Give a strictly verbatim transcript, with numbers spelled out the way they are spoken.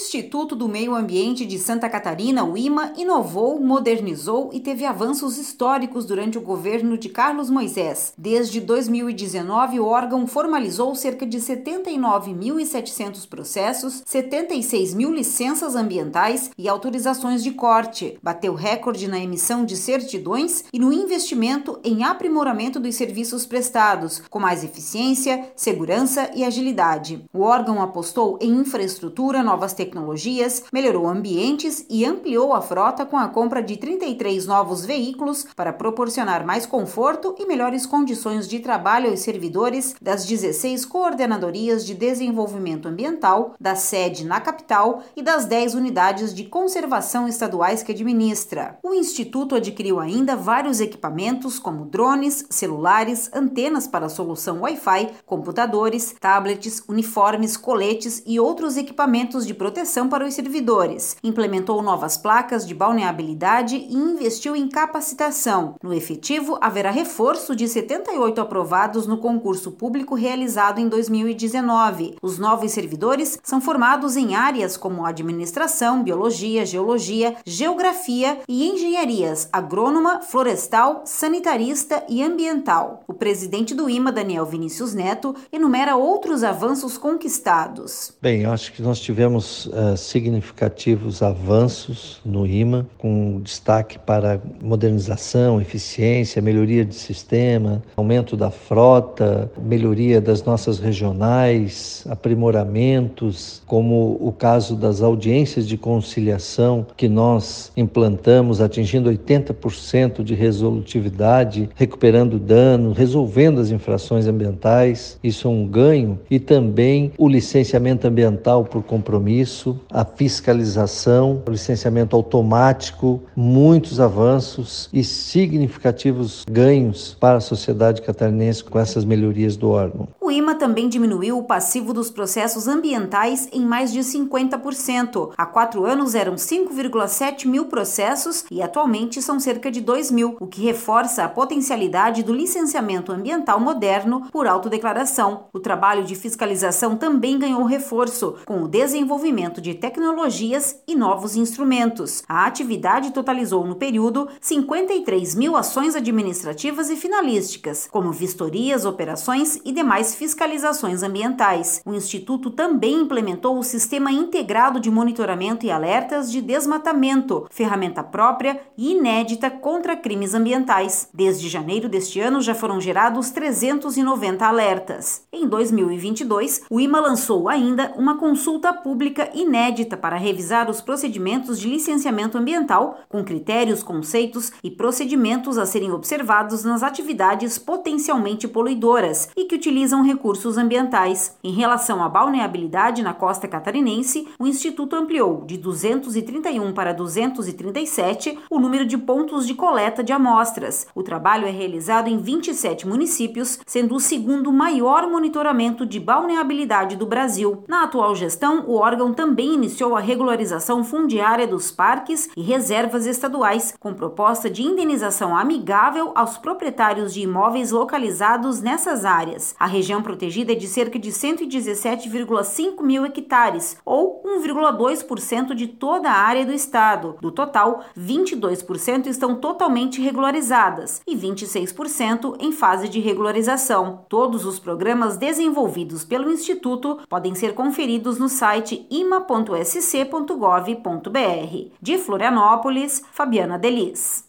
Instituto do Meio Ambiente de Santa Catarina, o IMA, inovou, modernizou e teve avanços históricos durante o governo de Carlos Moisés. Desde dois mil e dezenove, o órgão formalizou cerca de setenta e nove mil e setecentos processos, setenta e seis mil licenças ambientais e autorizações de corte. Bateu recorde na emissão de certidões e no investimento em aprimoramento dos serviços prestados, com mais eficiência, segurança e agilidade. O órgão apostou em infraestrutura, novas tecnologias, melhorou ambientes e ampliou a frota com a compra de trinta e três novos veículos para proporcionar mais conforto e melhores condições de trabalho aos servidores das dezesseis coordenadorias de desenvolvimento ambiental, da sede na capital e das dez unidades de conservação estaduais que administra. O Instituto adquiriu ainda vários equipamentos como drones, celulares, antenas para solução Wi-Fi, computadores, tablets, uniformes, coletes e outros equipamentos de proteção para os servidores. Implementou novas placas de balneabilidade e investiu em capacitação. No efetivo, haverá reforço de setenta e oito aprovados no concurso público realizado em dois mil e dezenove. Os novos servidores são formados em áreas como administração, biologia, geologia, geografia e engenharias agrônoma, florestal, sanitarista e ambiental. O presidente do IMA, Daniel Vinícius Neto, enumera outros avanços conquistados. Bem, eu acho que nós tivemos uh, significativos avanços no IMA, com destaque para modernização, eficiência, melhoria de sistema, aumento da frota, melhoria das nossas regionais, aprimoramentos, como o caso das audiências de conciliação que nós implantamos, atingindo oitenta por cento de resolutividade, recuperando dano, resolvendo as infrações ambientais. Isso é um ganho. E também o licenciamento ambiental por compromisso, a fiscalização, o licenciamento automático, muitos avanços e significativos ganhos para a sociedade catarinense com essas melhorias do órgão. O IMA também diminuiu o passivo dos processos ambientais em mais de cinquenta por cento. Há quatro anos eram cinco vírgula sete mil processos e atualmente são cerca de dois mil, o que reforça a potencialidade do licenciamento ambiental moderno por autodeclaração. O trabalho de fiscalização também ganhou reforço, com o desenvolvimento de tecnologias e novos instrumentos. A atividade totalizou no período cinquenta e três mil ações administrativas e finalísticas, como vistorias, operações e demais fiscalizações ambientais. O Instituto também implementou o Sistema Integrado de Monitoramento e Alertas de Desmatamento, ferramenta própria e inédita contra crimes ambientais. Desde janeiro deste ano já foram gerados trezentos e noventa alertas. Em dois mil e vinte e dois, o IMA lançou ainda uma consulta pública inédita para revisar os procedimentos de licenciamento ambiental, com critérios, conceitos e procedimentos a serem observados nas atividades potencialmente poluidoras e que utilizam recursos ambientais. Em relação à balneabilidade na costa catarinense, o Instituto ampliou de duzentos e trinta e um para duzentos e trinta e sete o número de pontos de coleta de amostras. O trabalho é realizado em vinte e sete municípios, sendo o segundo maior monitoramento de balneabilidade do Brasil. Na atual gestão, o órgão também iniciou a regularização fundiária dos parques e reservas estaduais, com proposta de indenização amigável aos proprietários de imóveis localizados nessas áreas. A região protegida é de cerca de cento e dezessete vírgula cinco mil hectares, ou um vírgula dois por cento de toda a área do estado. Do total, vinte e dois por cento estão totalmente regularizadas e vinte e seis por cento em fase de regularização. Todos os programas desenvolvidos pelo Instituto podem ser conferidos no site ima ponto s c ponto gov ponto b r. De Florianópolis, Fabiana Delis.